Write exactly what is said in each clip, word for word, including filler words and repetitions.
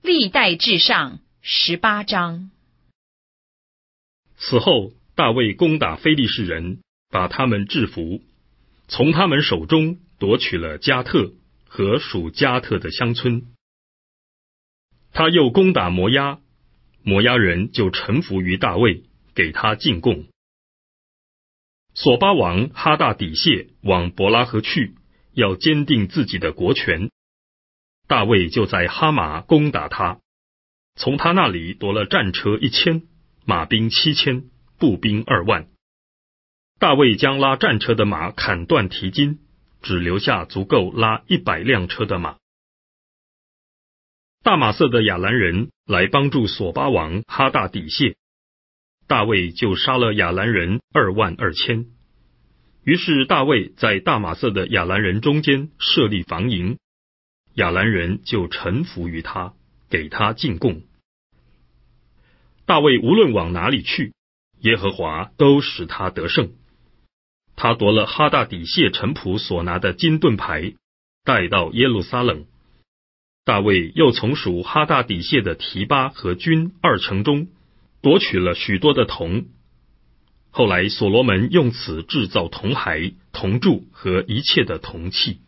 历代志上十八章。 此后，大卫攻打非利士人，把他们制服，从他们手中夺取了加特和属加特的乡村。他又攻打摩押，摩押人就臣服于大卫，给他进贡。索巴王哈大底谢往伯拉河去，要坚定自己的国权。大卫就在哈马攻打他，从他那里夺了战车一千，马兵七千，步兵二万。大卫将拉战车的马砍断蹄筋，只留下足够拉一百辆车的马。大马色的亚兰人来帮助索巴王哈大底谢，大卫就杀了亚兰人二万二千。于是大卫在大马色的亚兰人中间设立防营，亚兰人就臣服于他，给他进贡。大卫无论往哪里去，耶和华都使他得胜。他夺了哈大底谢臣仆所拿的金盾牌，带到耶路撒冷。大卫又从属哈大底谢的提巴和军二城中夺取了许多的铜。后来所罗门用此制造铜骸、铜柱和一切的铜器。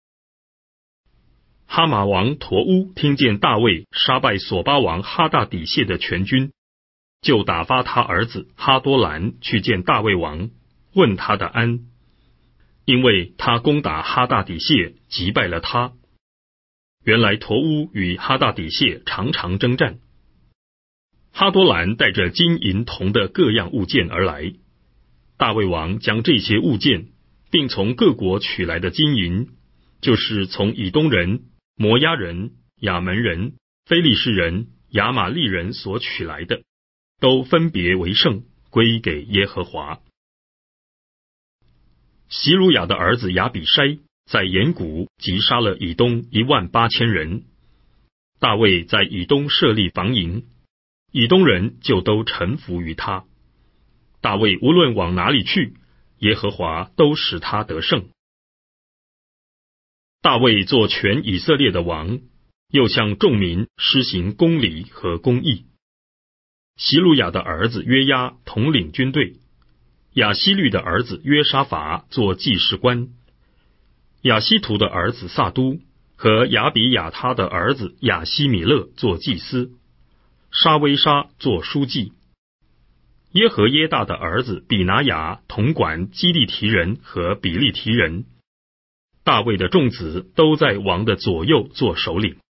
哈马王陀乌听见大卫杀败索巴王哈大底谢的全军，就打发他儿子哈多兰去见大卫王，问他的安，因为他攻打哈大底谢，击败了他。原来陀乌与哈大底谢常常征战。哈多兰带着金银铜的各样物件而来，大卫王将这些物件，并从各国取来的金银，就是从以东人、摩押人、亚门人、非利士人、亚玛利人所取来的，都分别为圣，归给耶和华。希鲁雅的儿子亚比筛在岩谷击杀了以东一万八千人。大卫在以东设立防营，以东人就都臣服于他。大卫无论往哪里去，耶和华都使他得胜。大卫做全以色列的王，又向众民施行公理和公义。希鲁雅的儿子约押统领军队，亚希律的儿子约沙法做记事官，亚希图的儿子撒都和亚比亚他的儿子亚希米勒做祭司，沙威沙做书记。耶和耶大的儿子比拿雅统管基利提人和比利提人。大卫的众子都在王的左右做首领。